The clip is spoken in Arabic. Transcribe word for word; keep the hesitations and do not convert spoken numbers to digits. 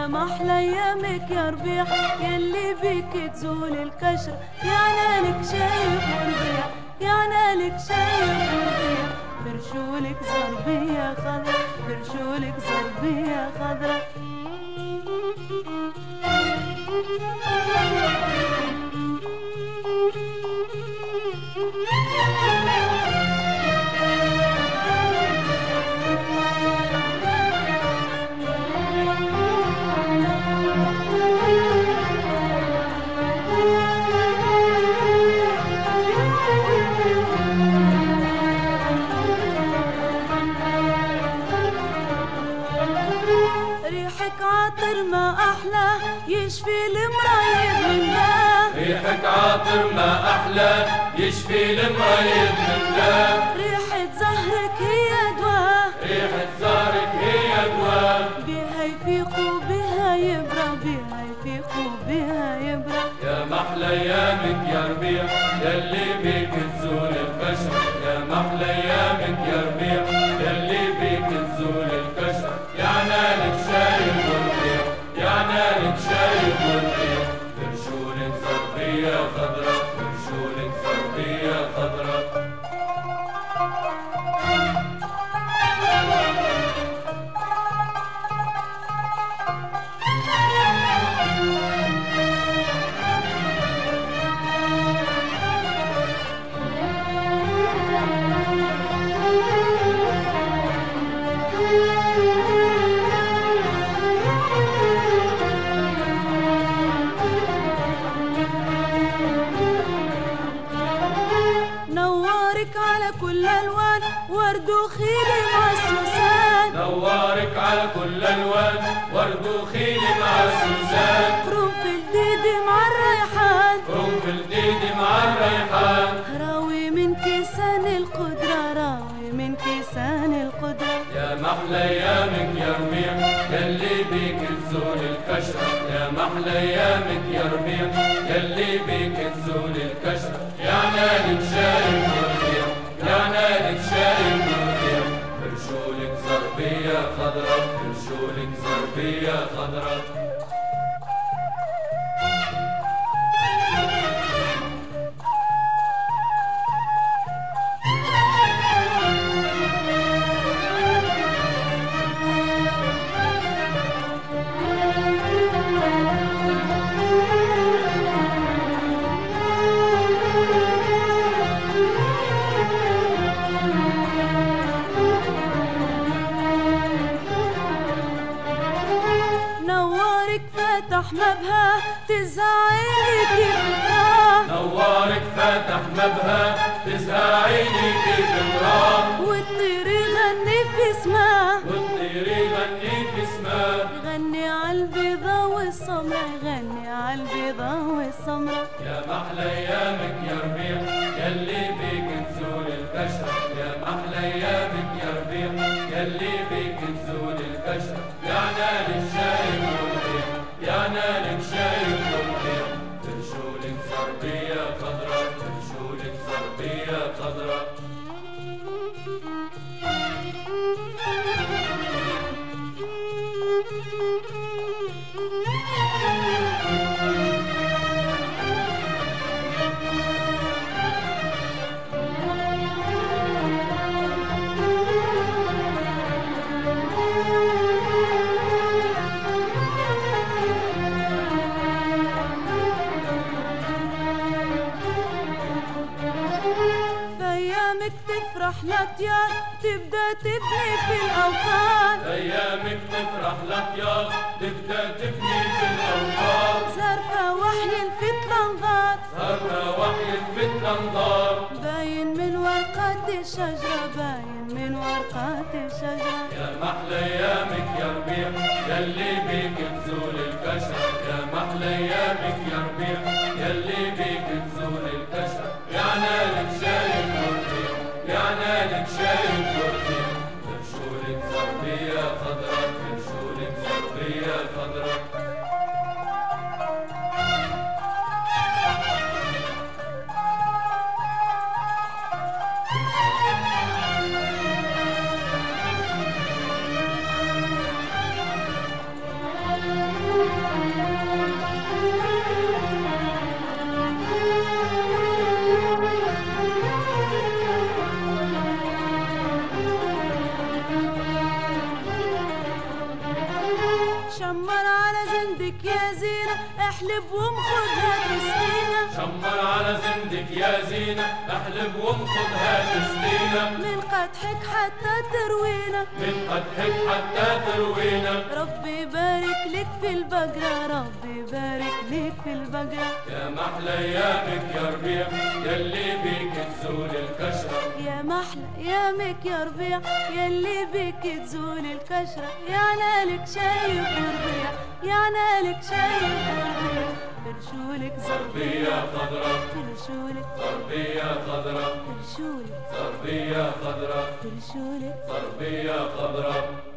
محلى ايامك يا ربيع يلي بيك تزول الكشر، يا نالك شايف وربيع يا نالك شايف وربيع، فرشولك زربية خضرا فرشولك زربية خضرا. ريحك عطر ما أحلى يشفي المريض من ده، ريحك عطر ما أحلى يشفي المريض من ده، ريحة زهرك هي دواء ريحة زهرك هي دواء، بها يفيق وبها يبرى بها يفيق وبها يبرى. يا محلى ايامك يا ربيع يلي بيك تزول الكشر، يا محلى ايامك يا ربيع يلي بيك تزول الكشر، يا نالك شايب وربيع يا نالك شايب وربيع، فرشولك زربية خضرا فرشولك زربية خضرا. نورك على كل الوان ورد وخيل مع السوسان، نورك على كل الوان ورد وخيل مع السوسان، قرنفل جديد مع الريحان قرنفل جديد مع الريحان، راوي من كيسان القدرة راوي من كيسان القدرة. يا محلى ايامك يا ربيع يلي بيك تزول الكشرة، يا محلى ايامك يا ربيع يلي بيك تزول الكشرة، يا نالك شايب وربيع يا نالك شايب وربيع، فرشولك زربية خضرا فرشولك زربية خضرا. نورك فاتح مبهى تزعلي كيف تراه، نورك فاتح مبهى تزهى عيني كيف تراه، والطير يغني في سماه والطير يغني في سماه، يغني عالبيضة والسمرة يغني عالبيضة والسمرة. يا محلى ايامك يا ربيع يلي بيك تزول الكشرة، يا محلى ايامك يا ربيع يلي بيك تزول الكشرة، يا نالك شايب وربيع يا نالك شايب وربيع، فرشولك زربية خضرا فرشولك زربية خضرا. ايامك تفرح لطيار تبدا تبني في الاوطان، ايامك تفرح لطيار تبدا تبني في الاوطان، زرفة وحي الفت الانظار زرفة وحي الفت الانظار، باين من ورقات الشجرة باين من ورقات الشجرة. يا محلى ايامك يا ربيع يلي بيك تزول الكشرة، يا محلى ايامك يا ربيع يلي بيك تزول الكشرة، يا نالك شايب وربيع يا نالك شايب وربيع، فرشولك زربية خضرا فرشولك زربية خضرا. زندك يا زينة احلب وامخدها تسقينا، شمر على زندك يا زينة احلب وامخدها تسقينا، من قدحك حتى تروينا، من قدحك حتى تروينا. ربي يبارك لك في البقرة، ربي يبارك لك في البقرة. يا محلى ايامك يا ربيع يلي بيك تزول الكشرة، يا محلى ايامك يا ربيع يلي بيك تزول الكشرة، يا نالك شايف وربيع، يا نالك شايف وربيع. فرشولك زربية خضرا، فرشولك زربية خضرا، فرشولك زربية خضرا، فرشولك زربية خضرا.